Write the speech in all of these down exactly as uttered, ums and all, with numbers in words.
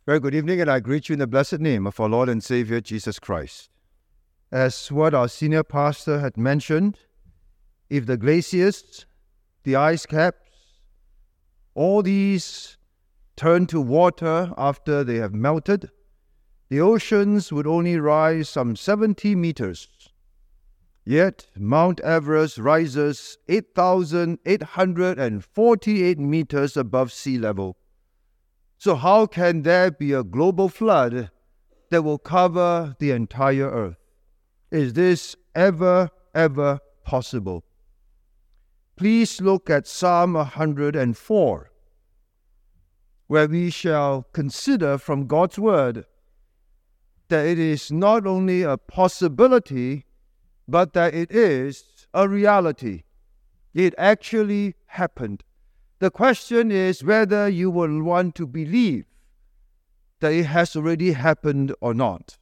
Very good evening, and I greet you in the blessed name of our Lord and Savior, Jesus Christ. As what our senior pastor had mentioned, if the glaciers, the ice caps, all these turn to water after they have melted, the oceans would only rise some seventy meters. Yet Mount Everest rises eight thousand eight hundred forty-eight meters above sea level. So how can there be a global flood that will cover the entire earth? Is this ever, ever possible? Please look at Psalm one hundred four, where we shall consider from God's word that it is not only a possibility, but that it is a reality. It actually happened. The question is whether you will want to believe that it has already happened or not.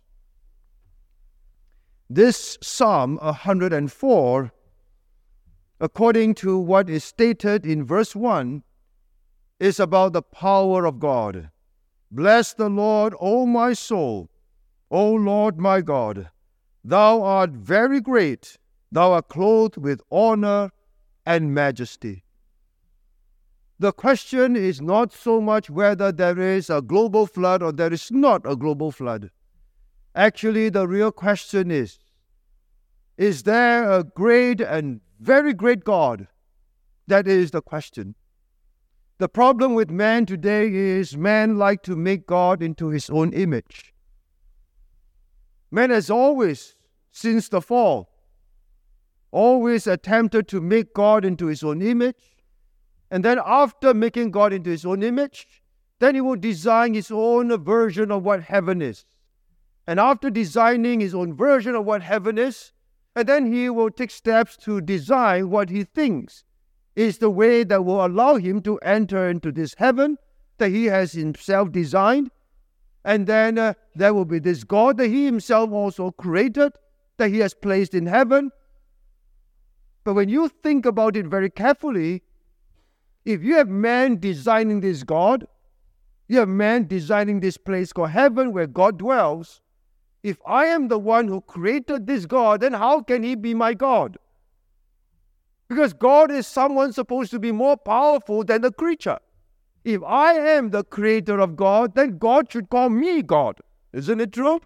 This Psalm one hundred four, according to what is stated in verse one, is about the power of God. Bless the Lord, O my soul, O Lord my God. Thou art very great. Thou art clothed with honor and majesty. The question is not so much whether there is a global flood or there is not a global flood. Actually, the real question is, is there a great and very great God? That is the question. The problem with man today is man like to make God into his own image. Man has always, since the fall, always attempted to make God into his own image. And then after making God into his own image, then he will design his own version of what heaven is. And after designing his own version of what heaven is, and then he will take steps to design what he thinks is the way that will allow him to enter into this heaven that he has himself designed. And then uh, there will be this God that he himself also created, that he has placed in heaven. But when you think about it very carefully, if you have man designing this God, you have man designing this place called heaven where God dwells. If I am the one who created this God, then how can he be my God? Because God is someone supposed to be more powerful than the creature. If I am the creator of God, then God should call me God. Isn't it true?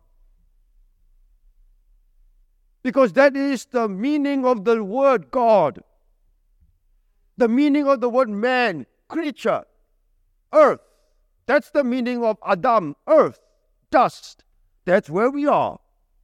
Because that is the meaning of the word God. The meaning of the word man, creature, earth. That's the meaning of Adam, earth, dust. That's where we are.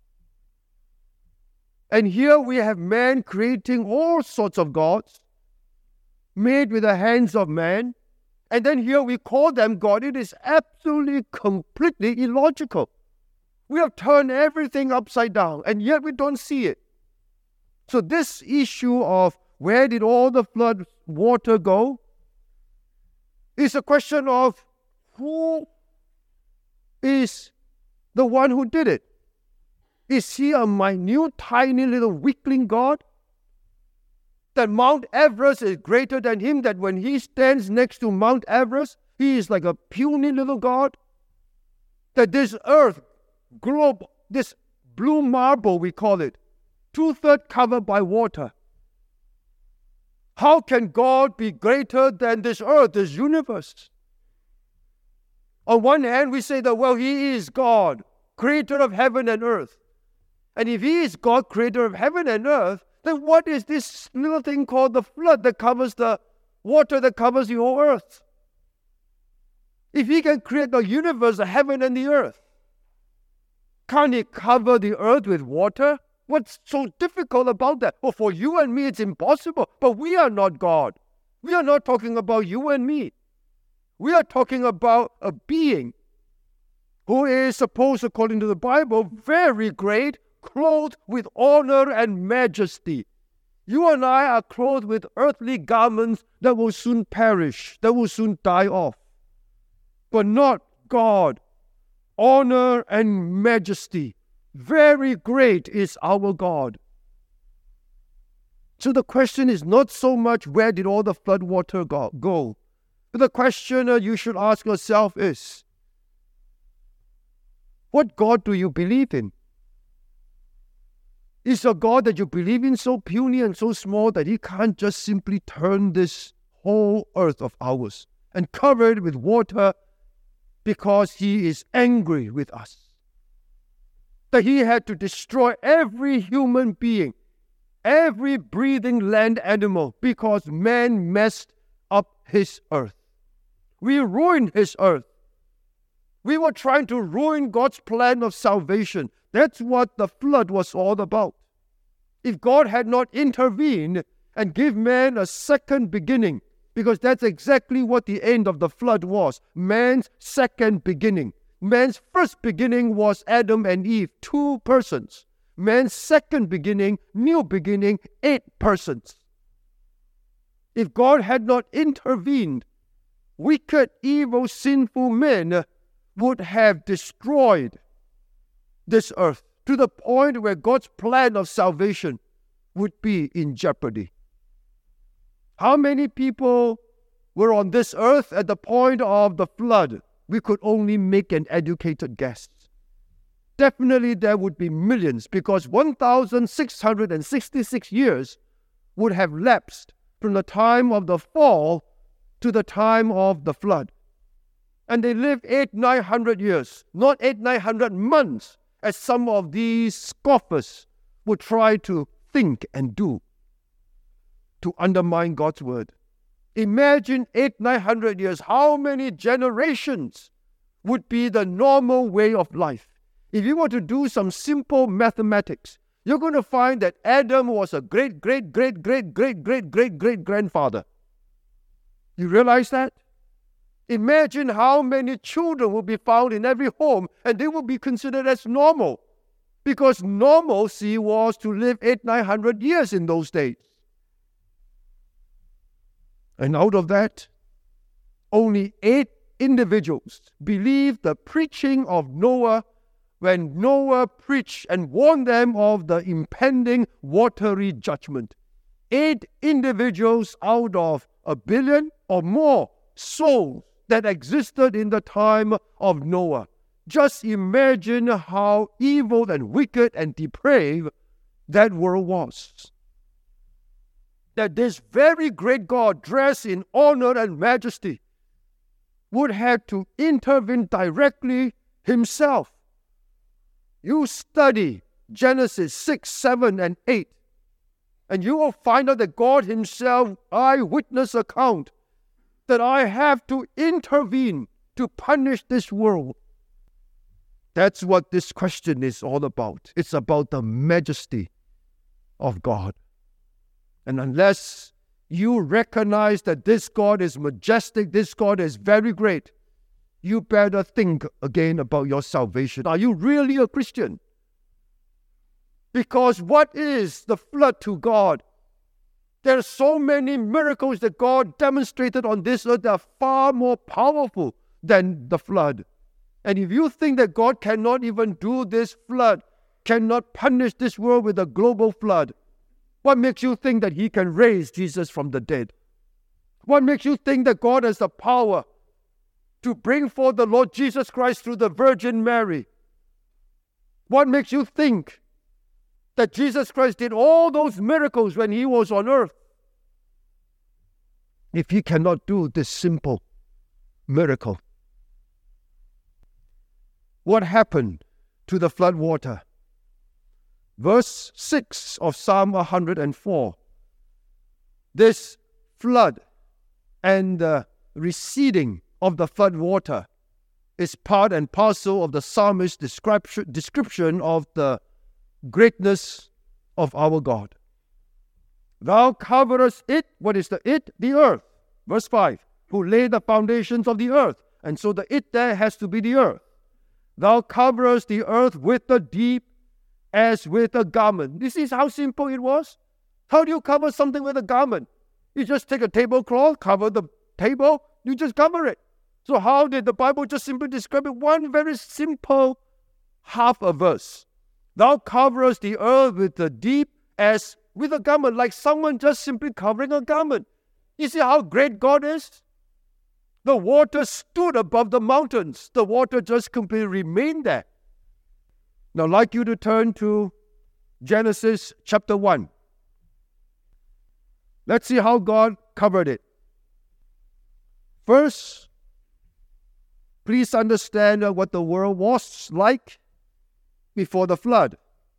And here we have man creating all sorts of gods, made with the hands of man. And then here we call them God. It is absolutely, completely illogical. We have turned everything upside down, and yet we don't see it. So this issue of where did all the flood water go is a question of who is the one who did it. Is he a minute, tiny little weakling God? That Mount Everest is greater than him, that when he stands next to Mount Everest, he is like a puny little God? That this earth, globe, this blue marble we call it, two-thirds covered by water. How can God be greater than this earth, this universe? On one hand, we say that, well, he is God, creator of heaven and earth. And if he is God, creator of heaven and earth, then what is this little thing called the flood that covers the water that covers the whole earth? If he can create the universe, the heaven and the earth, can't he cover the earth with water? What's so difficult about that? Well, for you and me, it's impossible. But we are not God. We are not talking about you and me. We are talking about a being who is supposed, according to the Bible, very great, clothed with honor and majesty. You and I are clothed with earthly garments that will soon perish, that will soon die off. But not God. Honor and majesty. Very great is our God. So the question is not so much where did all the flood water go, but the question uh, you should ask yourself is, What God do you believe in? Is a God that you believe in so puny and so small that He can't just simply turn this whole earth of ours and cover it with water because He is angry with us? That He had to destroy every human being, every breathing land animal, because man messed up His earth. We ruined His earth. We were trying to ruin God's plan of salvation. That's what the flood was all about. If God had not intervened and give man a second beginning, because that's exactly what the end of the flood was, man's second beginning. Man's first beginning was Adam and Eve, two persons. Man's second beginning, new beginning, eight persons. If God had not intervened, wicked, evil, sinful men would have destroyed this earth to the point where God's plan of salvation would be in jeopardy. How many people were on this earth at the point of the flood? We could only make an educated guess. Definitely there would be millions, because one thousand six hundred sixty-six years would have lapsed from the time of the fall to the time of the flood. And they lived eight, nine hundred years, not eight, nine hundred months, as some of these scoffers would try to think and do to undermine God's word. Imagine eight, nine hundred years. How many generations would be the normal way of life? If you were to do some simple mathematics, you're going to find that Adam was a great, great, great, great, great, great, great, great grandfather. You realize that? Imagine how many children will be found in every home, and they will be considered as normal, because normalcy was to live eight, nine hundred years in those days. And out of that, only eight individuals believed the preaching of Noah when Noah preached and warned them of the impending watery judgment. Eight individuals out of a billion or more souls that existed in the time of Noah. Just imagine how evil and wicked and depraved that world was. That this very great God, dressed in honor and majesty, would have to intervene directly Himself. You study Genesis six, seven, and eight, and you will find out that God Himself, eyewitness account, that I have to intervene to punish this world. That's what this question is all about. It's about the majesty of God. And unless you recognize that this God is majestic, this God is very great, you better think again about your salvation. Are you really a Christian? Because what is the flood to God? There are so many miracles that God demonstrated on this earth that are far more powerful than the flood. And if you think that God cannot even do this flood, cannot punish this world with a global flood, what makes you think that He can raise Jesus from the dead? What makes you think that God has the power to bring forth the Lord Jesus Christ through the Virgin Mary? What makes you think that Jesus Christ did all those miracles when He was on earth, if He cannot do this simple miracle? What happened to the flood water? Verse six of Psalm one hundred four. This flood and the receding of the flood water is part and parcel of the psalmist's description, description of the greatness of our God. Thou coverest it. What is the it? The earth. Verse five. Who laid the foundations of the earth. And so the it there has to be the earth. Thou coverest the earth with the deep as with a garment. This is how simple it was. How do you cover something with a garment? You just take a tablecloth, cover the table, you just cover it. So how did the Bible just simply describe it? One very simple half a verse. Thou coverest the earth with the deep as with a garment, like someone just simply covering a garment. You see how great God is? The water stood above the mountains. The water just completely remained there. Now, I'd like you to turn to Genesis chapter one. Let's see how God covered it. First, please understand what the world was like before the flood.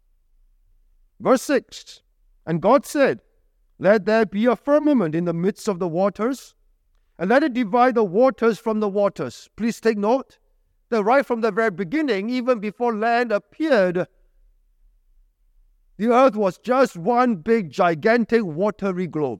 Verse six, and God said, let there be a firmament in the midst of the waters, and let it divide the waters from the waters. Please take note that right from the very beginning, even before land appeared, the earth was just one big, gigantic, watery globe.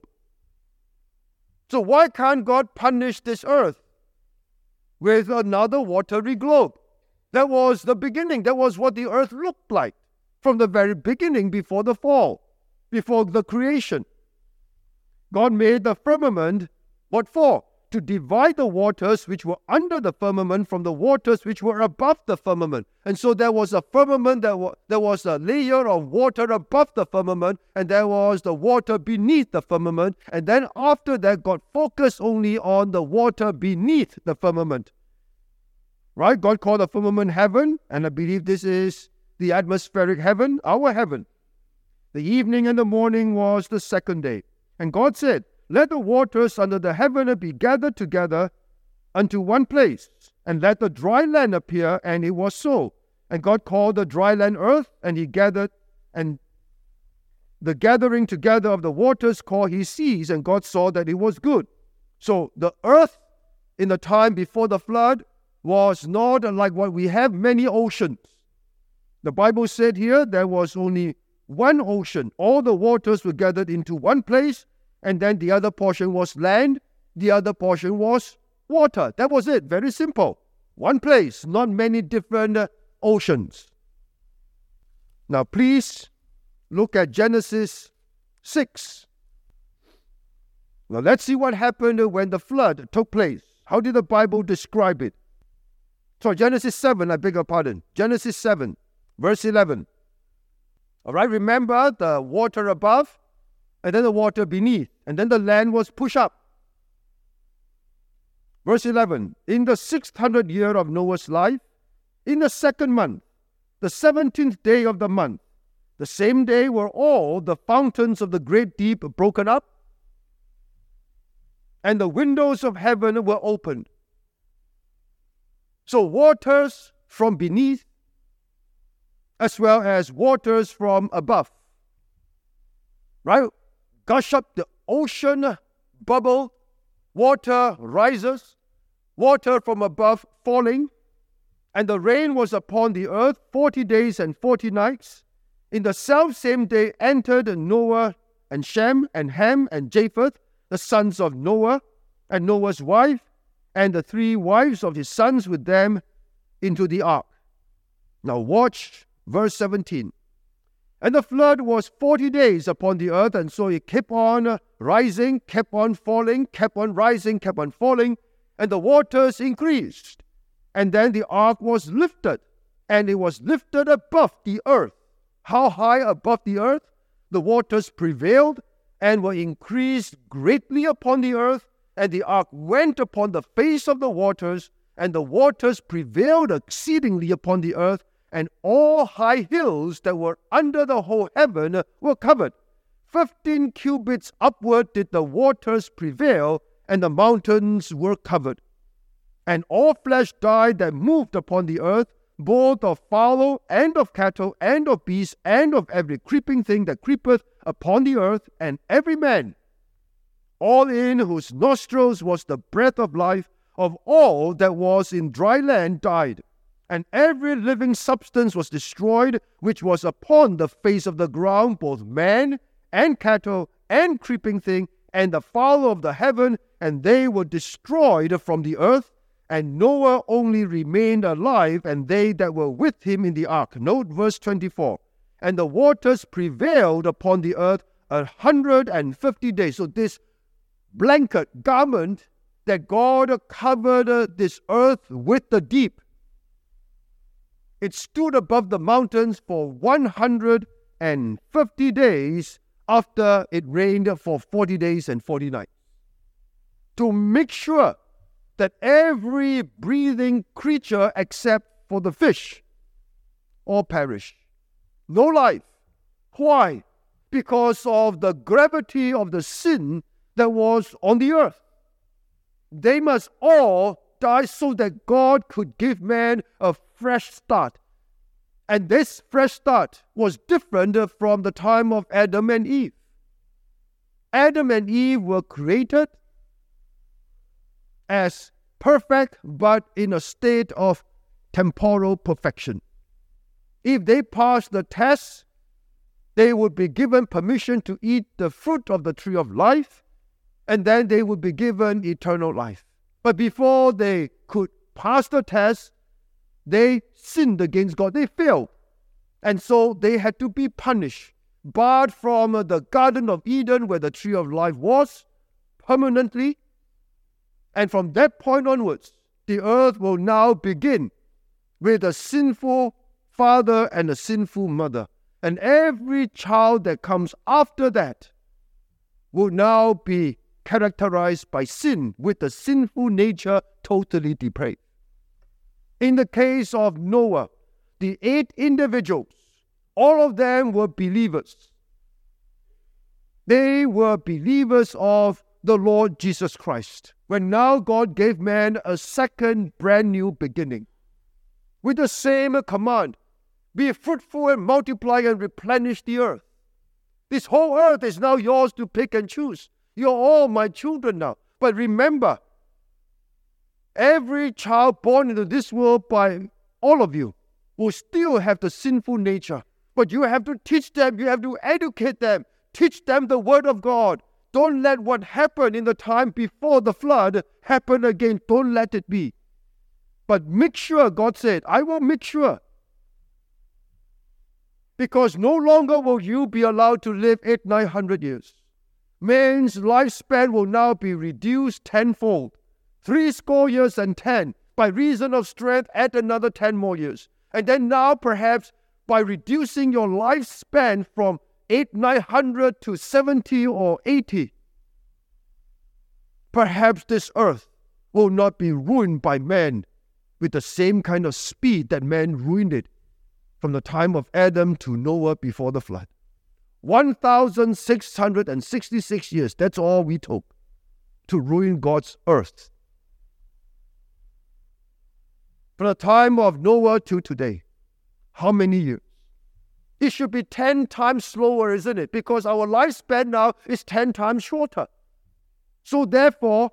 So why can't God punish this earth with another watery globe? That was the beginning. That was what the earth looked like from the very beginning, before the fall, before the creation. God made the firmament, what for? To divide the waters which were under the firmament from the waters which were above the firmament. And so there was a firmament, there was, there was a layer of water above the firmament, and there was the water beneath the firmament. And then after that, God focused only on the water beneath the firmament. Right? God called the firmament heaven, and I believe this is the atmospheric heaven, our heaven. The evening and the morning was the second day. And God said, let the waters under the heaven be gathered together unto one place, and let the dry land appear, and it was so. And God called the dry land earth, and he gathered, and the gathering together of the waters called he seas, and God saw that it was good. So the earth in the time before the flood was not like what we have, many oceans. The Bible said here there was only one ocean. All the waters were gathered into one place, and then the other portion was land, the other portion was water. That was it. Very simple. One place, not many different uh, oceans. Now please look at Genesis six. Now let's see what happened when the flood took place. How did the Bible describe it? So Genesis seven, I beg your pardon. Genesis seven, verse eleven. All right, remember the water above, and then the water beneath, and then the land was pushed up. Verse eleven, in the sixth hundred year of Noah's life, in the second month, the seventeenth day of the month, the same day were all the fountains of the great deep broken up, and the windows of heaven were opened. So waters from beneath, as well as waters from above, right? Gush up, the ocean bubble, water rises, water from above falling, and the rain was upon the earth forty days and forty nights. In the selfsame day entered Noah and Shem and Ham and Japheth, the sons of Noah, and Noah's wife, and the three wives of his sons with them, into the ark. Now watch verse seventeen. And the flood was forty days upon the earth, and so it kept on rising, kept on falling, kept on rising, kept on falling, and the waters increased. And then the ark was lifted, and it was lifted above the earth. How high above the earth? The waters prevailed and were increased greatly upon the earth, and the ark went upon the face of the waters, and the waters prevailed exceedingly upon the earth, and all high hills that were under the whole heaven were covered. Fifteen cubits upward did the waters prevail, and the mountains were covered. And all flesh died that moved upon the earth, both of fowl and of cattle and of beasts and of every creeping thing that creepeth upon the earth, and every man, all in whose nostrils was the breath of life, of all that was in dry land died. And every living substance was destroyed, which was upon the face of the ground, both man and cattle and creeping thing, and the fowl of the heaven, and they were destroyed from the earth. And Noah only remained alive, and they that were with him in the ark. Note verse twenty-four. And the waters prevailed upon the earth a hundred and fifty days. So this blanket garment that God covered this earth with the deep, it stood above the mountains for one hundred fifty days after it rained for forty days and forty nights, to make sure that every breathing creature except for the fish all perish. No life. Why? Because of the gravity of the sin that was on the earth. They must all die so that God could give man a fresh start. And this fresh start was different from the time of Adam and Eve. Adam and Eve were created as perfect, but in a state of temporal perfection. If they passed the test, they would be given permission to eat the fruit of the tree of life, and then they would be given eternal life. But before they could pass the test, they sinned against God. They failed. And so they had to be punished, barred from the Garden of Eden where the tree of life was, permanently. And from that point onwards, the earth will now begin with a sinful father and a sinful mother. And every child that comes after that will now be characterized by sin, with the sinful nature totally depraved. In the case of Noah, the eight individuals, all of them were believers. They were believers of the Lord Jesus Christ, when now God gave man a second brand new beginning. With the same command, be fruitful and multiply and replenish the earth. This whole earth is now yours to pick and choose. You're all my children now. But remember, every child born into this world by all of you will still have the sinful nature. But you have to teach them, you have to educate them, teach them the word of God. Don't let what happened in the time before the flood happen again. Don't let it be. But make sure, God said, I will make sure. Because no longer will you be allowed to live eight, nine hundred years. Man's lifespan will now be reduced tenfold. Three score years and ten. By reason of strength, add another ten more years. And then now perhaps by reducing your lifespan from eight, nine hundred to seventy or eighty, perhaps this earth will not be ruined by man with the same kind of speed that man ruined it from the time of Adam to Noah before the flood. one thousand six hundred sixty-six years, that's all we took to ruin God's earth. From the time of Noah to today, how many years? It should be ten times slower, isn't it? Because our lifespan now is ten times shorter. So therefore,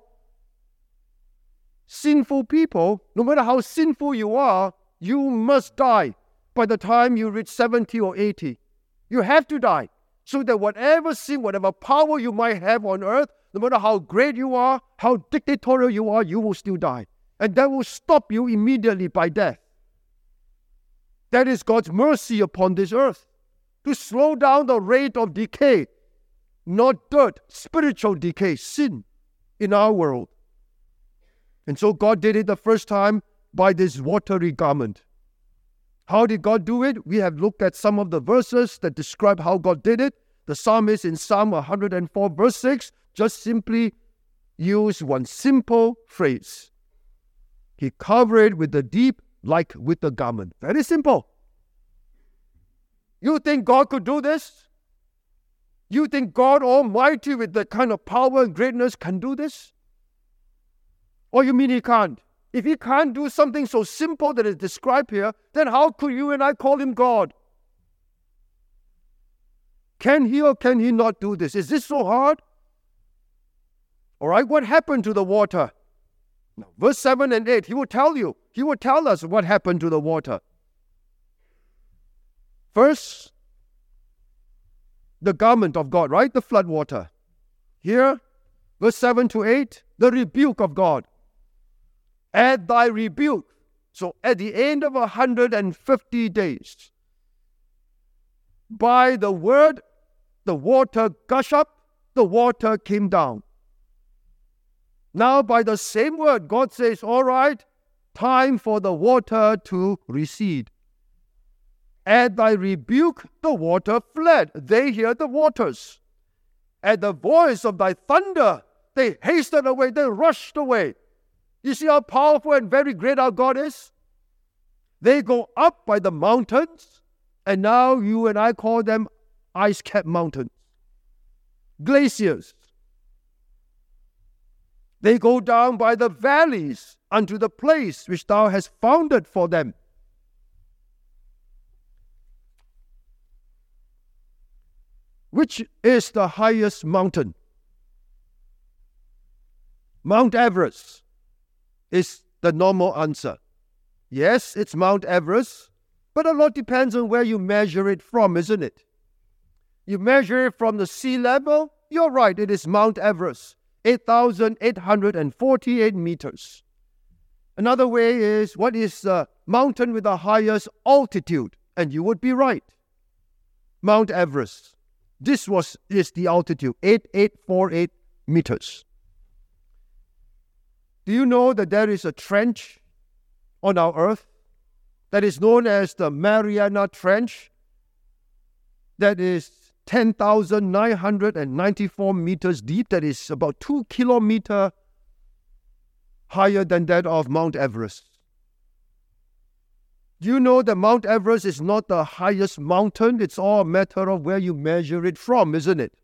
sinful people, no matter how sinful you are, you must die by the time you reach seventy or eighty. You have to die. So that whatever sin, whatever power you might have on earth, no matter how great you are, how dictatorial you are, you will still die. And that will stop you immediately by death. That is God's mercy upon this earth, to slow down the rate of decay, not dirt, spiritual decay, sin in our world. And so God did it the first time by this watery garment. How did God do it? We have looked at some of the verses that describe how God did it. The psalmist in Psalm one hundred four verse six just simply used one simple phrase. He covered it with the deep like with the garment. Very simple. You think God could do this? You think God Almighty with the kind of power and greatness can do this? Or you mean He can't? If He can't do something so simple that is described here, then how could you and I call Him God? Can He or can He not do this? Is this so hard? All right, what happened to the water? Now, verse seven and eight, He will tell you. He will tell us what happened to the water. First, the garment of God, right? The flood water. Here, verse seven to eight, the rebuke of God. At thy rebuke. So at the end of one hundred fifty days, by the word, the water gushed up, the water came down. Now by the same word, God says, all right, time for the water to recede. At thy rebuke, the water fled. They hear the waters. At the voice of thy thunder, they hastened away, they rushed away. You see how powerful and very great our God is? They go up by the mountains, and now you and I call them ice-capped mountains, glaciers. They go down by the valleys unto the place which thou hast founded for them. Which is the highest mountain? Mount Everest is the normal answer. Yes, it's Mount Everest, but a lot depends on where you measure it from, isn't it? You measure it from the sea level, you're right, it is Mount Everest, eight thousand eight hundred forty-eight meters. Another way is, what is the mountain with the highest altitude? And you would be right. Mount Everest. This was is the altitude, eight thousand eight hundred forty-eight meters. Do you know that there is a trench on our earth that is known as the Mariana Trench, that is ten thousand nine hundred ninety-four meters deep, that is about two kilometers higher than that of Mount Everest? Do you know that Mount Everest is not the highest mountain? It's all a matter of where you measure it from, isn't it?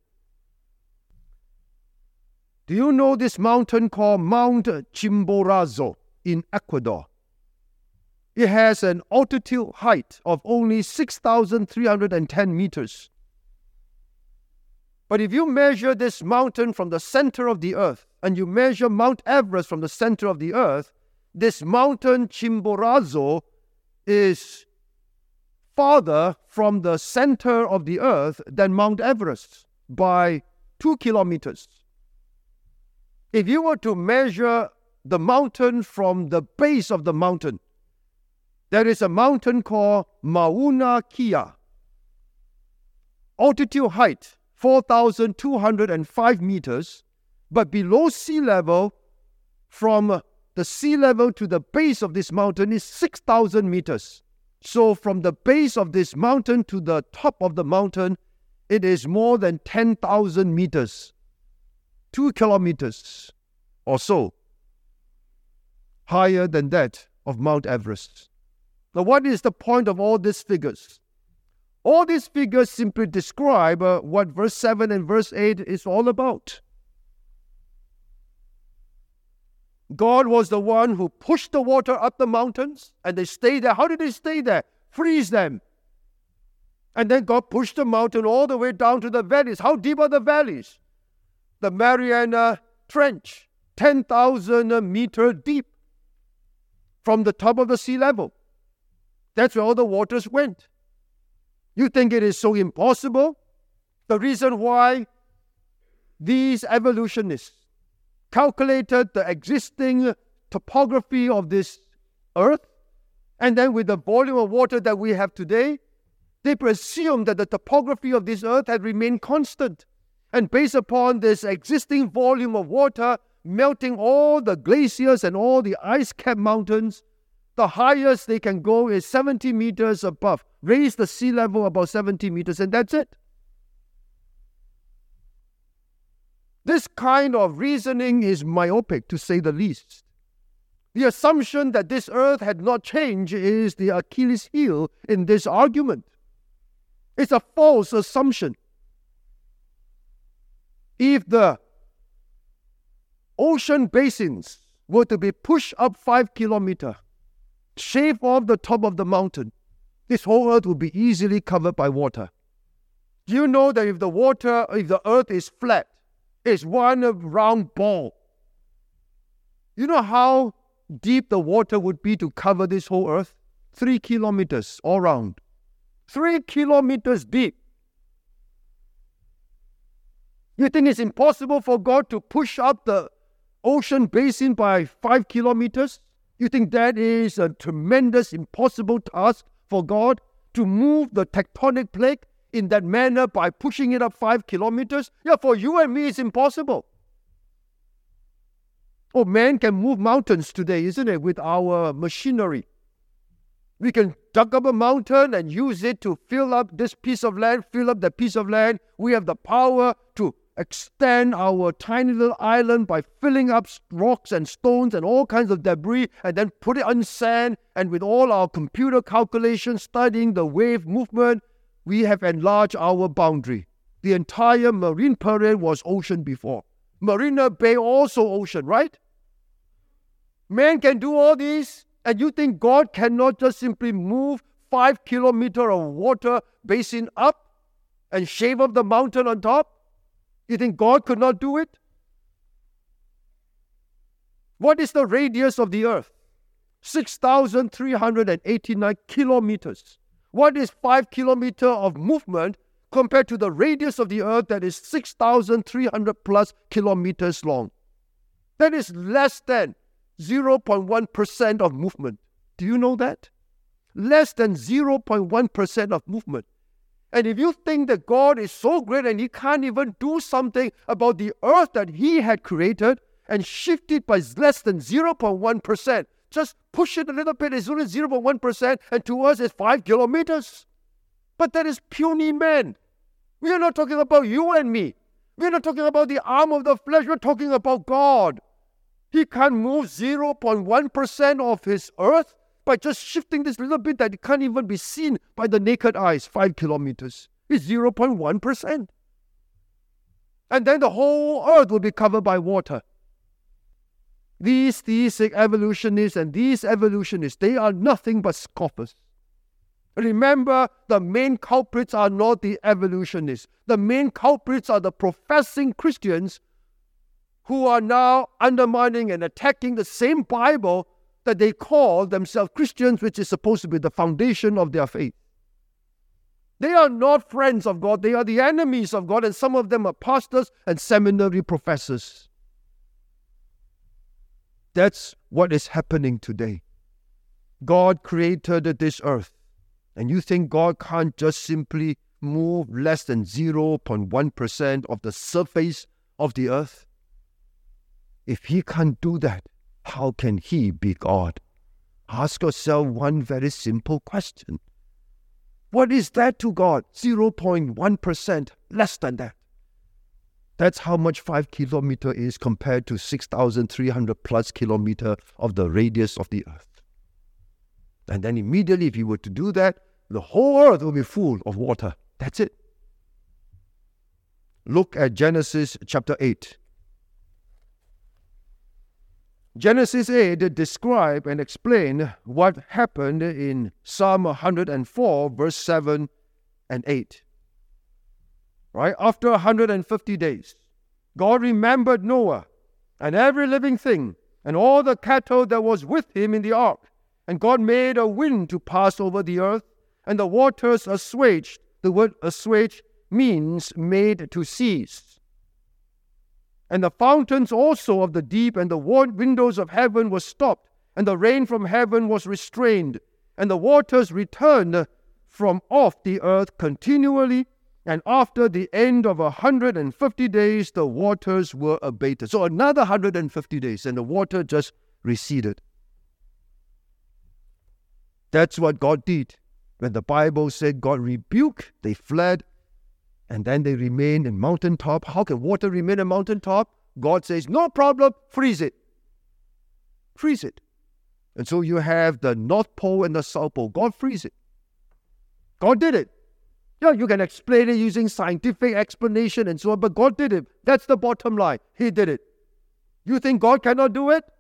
Do you know this mountain called Mount Chimborazo in Ecuador? It has an altitude height of only six thousand three hundred ten meters. But if you measure this mountain from the center of the earth, and you measure Mount Everest from the center of the earth, this mountain Chimborazo is farther from the center of the earth than Mount Everest by two kilometers. If you were to measure the mountain from the base of the mountain, there is a mountain called Mauna Kea. Altitude height, four thousand two hundred five meters, but below sea level, from the sea level to the base of this mountain is six thousand meters. So from the base of this mountain to the top of the mountain, it is more than ten thousand meters. Two kilometers or so higher than that of Mount Everest. Now, what is the point of all these figures? All these figures simply describe uh, what verse seven and verse eight is all about. God was the one who pushed the water up the mountains, and they stayed there. How did they stay there? Freeze them. And then God pushed the mountain all the way down to the valleys. How deep are the valleys? The Mariana Trench, ten thousand meters deep from the top of the sea level. That's where all the waters went. You think it is so impossible? The reason why these evolutionists calculated the existing topography of this earth, and then with the volume of water that we have today, they presumed that the topography of this earth had remained constant. And based upon this existing volume of water, melting all the glaciers and all the ice-capped mountains, the highest they can go is seventy meters above. Raise the sea level about seventy meters, and that's it. This kind of reasoning is myopic, to say the least. The assumption that this earth had not changed is the Achilles heel in this argument. It's a false assumption. If the ocean basins were to be pushed up five kilometers, shave off the top of the mountain, this whole earth would be easily covered by water. Do you know that if the water, if the earth is flat, it's one round ball? You know how deep the water would be to cover this whole earth? Three kilometers all round. Three kilometers deep. You think it's impossible for God to push up the ocean basin by five kilometers? You think that is a tremendous, impossible task for God to move the tectonic plate in that manner by pushing it up five kilometers? Yeah, for you and me, it's impossible. Oh, man can move mountains today, isn't it, with our machinery. We can dug up a mountain and use it to fill up this piece of land, fill up that piece of land. We have the power to extend our tiny little island by filling up rocks and stones and all kinds of debris and then put it on sand, and with all our computer calculations studying the wave movement, we have enlarged our boundary. The entire Marine Parade was ocean before. Marina Bay also ocean, right? Man can do all these, and you think God cannot just simply move five kilometers of water basin up and shave up the mountain on top? You think God could not do it? What is the radius of the earth? six thousand three hundred eighty-nine kilometers. What is five kilometers of movement compared to the radius of the earth that is six thousand three hundred plus kilometers long? That is less than zero point one percent of movement. Do you know that? Less than zero point one percent of movement. And if you think that God is so great and He can't even do something about the earth that He had created and shift it by less than zero point one percent, just push it a little bit, it's only zero point one percent, and to us it's five kilometers. But that is puny man. We are not talking about you and me. We are not talking about the arm of the flesh. We're talking about God. He can't move zero point one percent of His earth by just shifting this little bit that it can't even be seen by the naked eyes, five kilometers. It's zero point one percent. And then the whole earth will be covered by water. These theistic evolutionists and these evolutionists, they are nothing but scoffers. Remember, the main culprits are not the evolutionists. The main culprits are the professing Christians who are now undermining and attacking the same Bible that they call themselves Christians, which is supposed to be the foundation of their faith. They are not friends of God. They are the enemies of God, and some of them are pastors and seminary professors. That's what is happening today. God created this earth, and you think God can't just simply move less than zero point one percent of the surface of the earth? If He can't do that, how can He be God? Ask yourself one very simple question. What is that to God? zero point one percent, less than that. That's how much five kilometers is compared to six thousand three hundred plus kilometers of the radius of the earth. And then immediately, if you were to do that, the whole earth will be full of water. That's it. Look at Genesis chapter eight. Genesis eight describes and explains what happened in Psalm one hundred four, verse seven and eight. Right? After one hundred fifty days, God remembered Noah and every living thing and all the cattle that was with him in the ark. And God made a wind to pass over the earth, and the waters assuaged. The word assuage means made to cease. And the fountains also of the deep and the windows of heaven were stopped, and the rain from heaven was restrained, and the waters returned from off the earth continually, and after the end of a hundred and fifty days, the waters were abated. So another hundred and fifty days, and the water just receded. That's what God did. When the Bible said God rebuked, they fled, and then they remained in mountaintop. How can water remain in mountaintop? God says, no problem, freeze it. Freeze it. And so you have the North Pole and the South Pole. God freeze it. God did it. Yeah, you can explain it using scientific explanation and so on, but God did it. That's the bottom line. He did it. You think God cannot do it?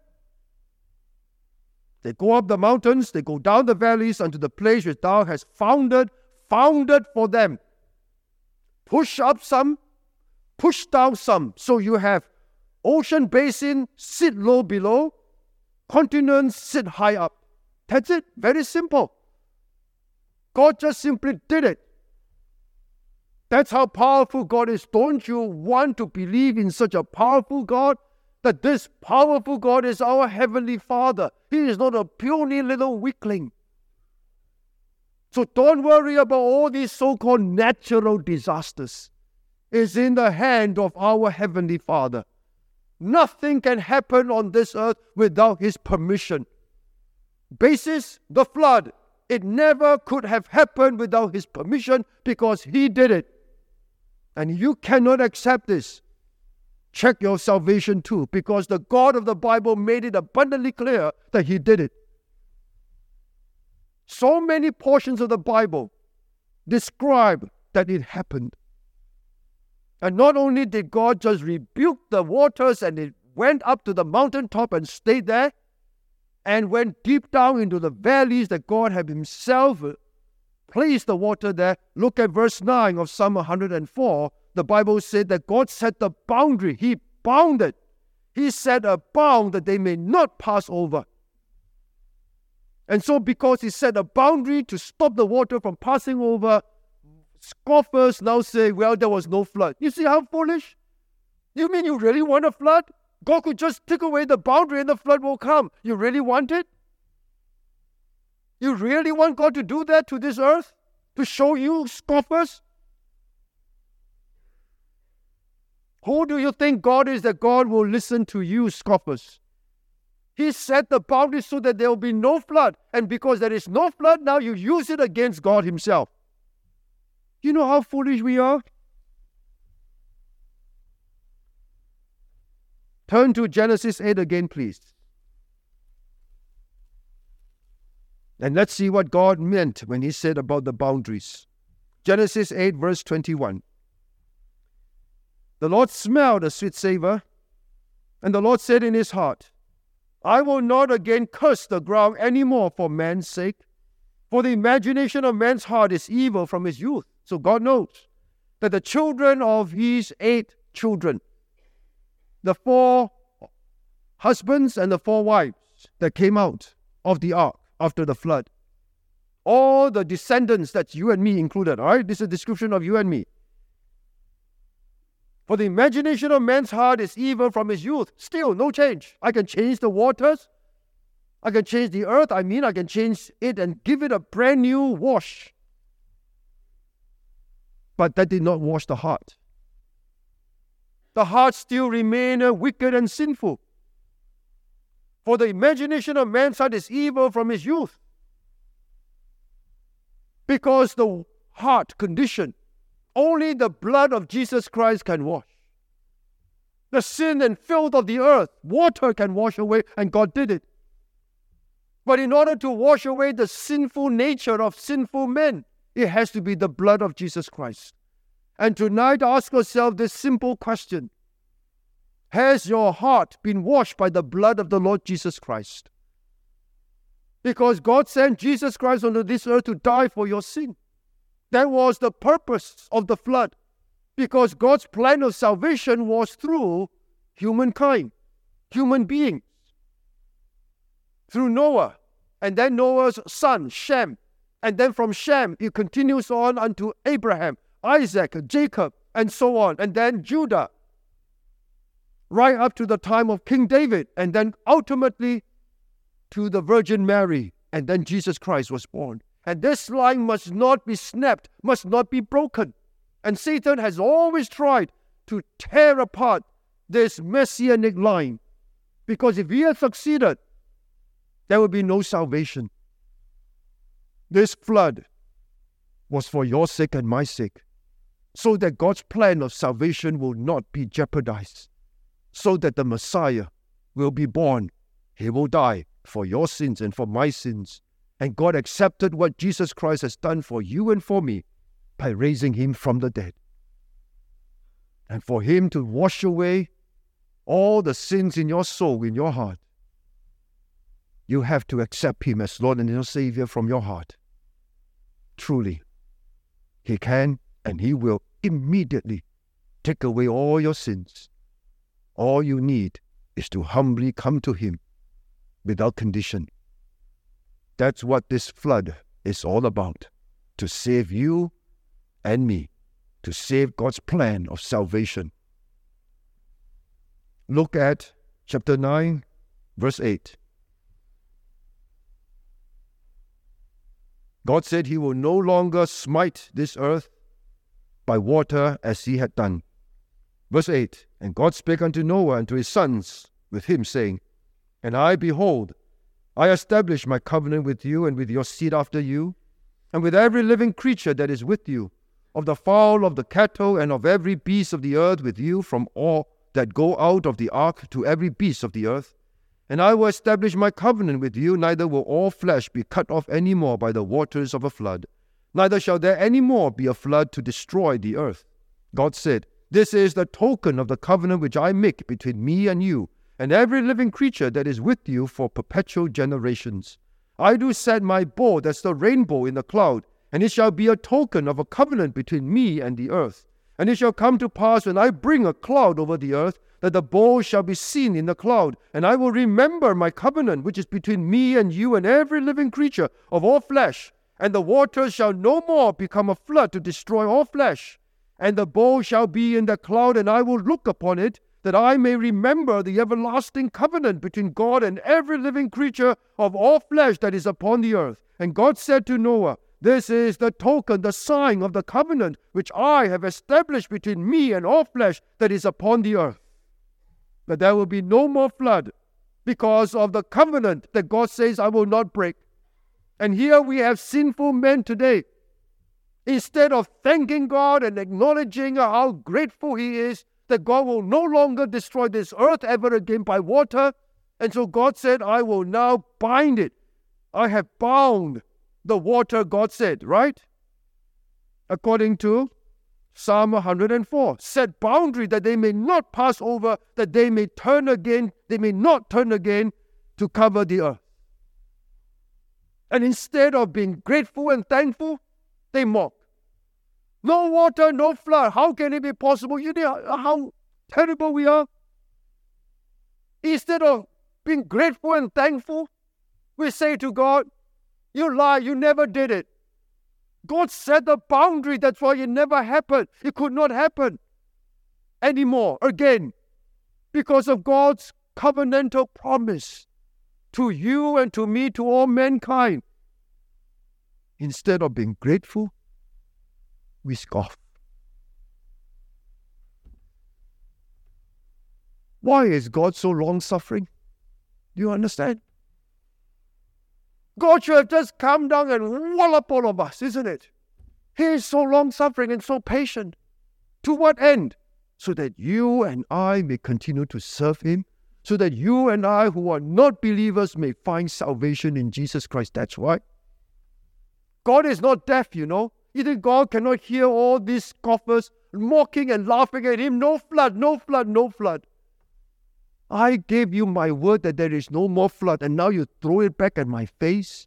They go up the mountains, they go down the valleys unto the place which thou hast founded, founded for them. Push up some, push down some. So you have ocean basin, sit low below, continents, sit high up. That's it. Very simple. God just simply did it. That's how powerful God is. Don't you want to believe in such a powerful God? That this powerful God is our Heavenly Father. He is not a puny little weakling. So don't worry about all these so-called natural disasters. It's in the hand of our Heavenly Father. Nothing can happen on this earth without His permission. Basis, the flood. It never could have happened without His permission because He did it. And you cannot accept this. Check your salvation too, because the God of the Bible made it abundantly clear that He did it. So many portions of the Bible describe that it happened. And not only did God just rebuke the waters and it went up to the mountaintop and stayed there, and went deep down into the valleys that God had Himself placed the water there. Look at verse nine of Psalm one hundred four. The Bible said that God set the boundary. He bounded. He set a bound that they may not pass over. And so because He set a boundary to stop the water from passing over, scoffers now say, well, there was no flood. You see how foolish? You mean you really want a flood? God could just take away the boundary and the flood will come. You really want it? You really want God to do that to this earth? To show you scoffers? Who do you think God is that God will listen to you scoffers? He set the boundary so that there will be no flood. And because there is no flood, now you use it against God Himself. You know how foolish we are? Turn to Genesis eight again, please. And let's see what God meant when He said about the boundaries. Genesis eight, verse twenty-one. The Lord smelled a sweet savor, and the Lord said in His heart, I will not again curse the ground any more for man's sake, for the imagination of man's heart is evil from his youth. So God knows that the children of His eight children, the four husbands and the four wives that came out of the ark after the flood, all the descendants, that's you and me included, all right? This is a description of you and me. For the imagination of man's heart is evil from his youth. Still, no change. I can change the waters. I can change the earth. I mean, I can change it and give it a brand new wash. But that did not wash the heart. The heart still remained wicked and sinful. For the imagination of man's heart is evil from his youth. Because the heart condition, only the blood of Jesus Christ can wash. The sin and filth of the earth, water can wash away, and God did it. But in order to wash away the sinful nature of sinful men, it has to be the blood of Jesus Christ. And tonight, ask yourself this simple question. Has your heart been washed by the blood of the Lord Jesus Christ? Because God sent Jesus Christ onto this earth to die for your sin. That was the purpose of the flood. Because God's plan of salvation was through humankind, human beings. Through Noah, and then Noah's son, Shem. And then from Shem, it continues on unto Abraham, Isaac, Jacob, and so on. And then Judah, right up to the time of King David. And then ultimately to the Virgin Mary. And then Jesus Christ was born. And this line must not be snapped, must not be broken. And Satan has always tried to tear apart this messianic line. Because if he had succeeded, there would be no salvation. This flood was for your sake and my sake, so that God's plan of salvation will not be jeopardized, so that the Messiah will be born. He will die for your sins and for my sins. And God accepted what Jesus Christ has done for you and for me by raising Him from the dead. And for Him to wash away all the sins in your soul, in your heart, you have to accept Him as Lord and your Savior from your heart. Truly, He can and He will immediately take away all your sins. All you need is to humbly come to Him without condition. That's what this flood is all about. To save you and me. To save God's plan of salvation. Look at chapter nine, verse eight. God said He will no longer smite this earth by water as He had done. Verse eight, and God spake unto Noah and to his sons with him, saying, And I, behold, I establish my covenant with you and with your seed after you, and with every living creature that is with you, of the fowl, of the cattle, and of every beast of the earth with you from all that go out of the ark to every beast of the earth. And I will establish my covenant with you, neither will all flesh be cut off any more by the waters of a flood, neither shall there any more be a flood to destroy the earth. God said, this is the token of the covenant which I make between me and you, and every living creature that is with you for perpetual generations. I do set my bow as the rainbow in the cloud, and it shall be a token of a covenant between me and the earth. And it shall come to pass when I bring a cloud over the earth, that the bow shall be seen in the cloud, and I will remember my covenant which is between me and you and every living creature of all flesh. And the waters shall no more become a flood to destroy all flesh. And the bow shall be in the cloud, and I will look upon it, that I may remember the everlasting covenant between God and every living creature of all flesh that is upon the earth. And God said to Noah, this is the token, the sign of the covenant which I have established between me and all flesh that is upon the earth. That there will be no more flood because of the covenant that God says I will not break. And here we have sinful men today. Instead of thanking God and acknowledging how grateful He is that God will no longer destroy this earth ever again by water. And so God said, I will now bind it. I have bound the water, God said, right? According to Psalm one hundred four, set boundary that they may not pass over, that they may turn again, they may not turn again to cover the earth. And instead of being grateful and thankful, they mock. No water, no flood. How can it be possible? You know how terrible we are? Instead of being grateful and thankful, we say to God, you lie, you never did it. God set the boundary, that's why it never happened. It could not happen anymore, again, because of God's covenantal promise to you and to me, to all mankind. Instead of being grateful, we scoff. Why is God so long-suffering? Do you understand? God should have just come down and wallop all of us, isn't it? He is so long-suffering and so patient. To what end? So that you and I may continue to serve Him, so that you and I who are not believers may find salvation in Jesus Christ. That's why. God is not deaf, you know. You think God cannot hear all these scoffers mocking and laughing at Him? No flood, no flood, no flood. I gave you my word that there is no more flood, and now you throw it back at my face?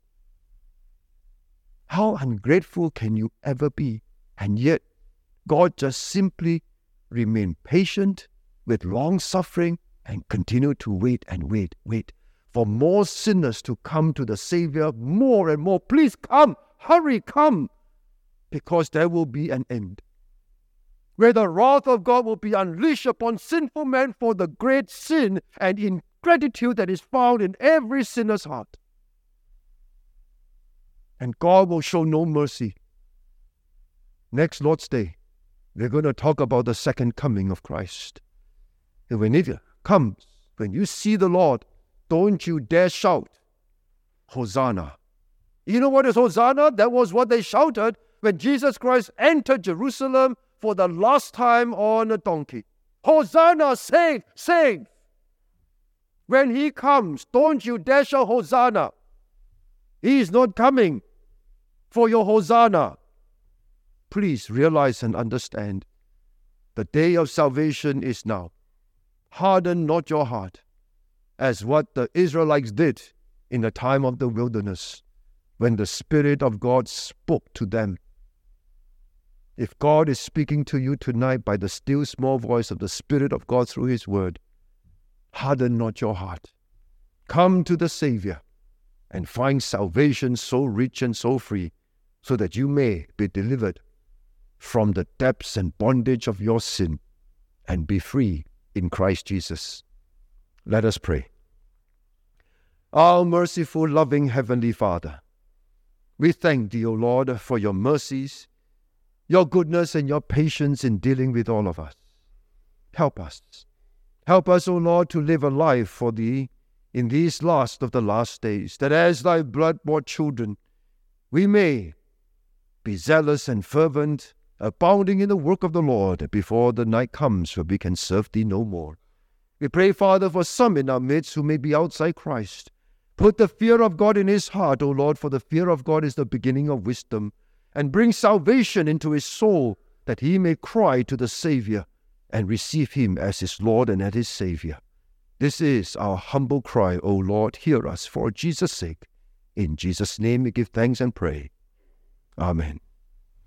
How ungrateful can you ever be? And yet, God just simply remained patient with long suffering and continued to wait and wait, wait for more sinners to come to the Savior, more and more. Please come, hurry, come, because there will be an end, where the wrath of God will be unleashed upon sinful men for the great sin and ingratitude that is found in every sinner's heart. And God will show no mercy. Next Lord's Day, we're going to talk about the second coming of Christ. And when it comes, when you see the Lord, don't you dare shout, Hosanna. You know what is Hosanna? That was what they shouted when Jesus Christ entered Jerusalem for the last time on a donkey. Hosanna, save, save. When He comes, don't you dare shout Hosanna. He is not coming for your Hosanna. Please realize and understand, the day of salvation is now. Harden not your heart, as what the Israelites did in the time of the wilderness, when the Spirit of God spoke to them. If God is speaking to you tonight by the still small voice of the Spirit of God through His Word, harden not your heart. Come to the Savior and find salvation so rich and so free, so that you may be delivered from the depths and bondage of your sin and be free in Christ Jesus. Let us pray. Our merciful, loving Heavenly Father, we thank Thee, O Lord, for Your mercies, Your goodness and Your patience in dealing with all of us. Help us. Help us, O Lord, to live a life for Thee in these last of the last days, that as Thy blood-bought children, we may be zealous and fervent abounding in the work of the Lord, before the night comes where we can serve thee no more. We pray, Father, for some in our midst who may be outside Christ. Put the fear of God in his heart, O Lord, for the fear of God is the beginning of wisdom, and bring salvation into his soul, that he may cry to the Savior and receive him as his Lord and as his Savior. This is our humble cry, O Lord, hear us for Jesus' sake. In Jesus' name we give thanks and pray. Amen.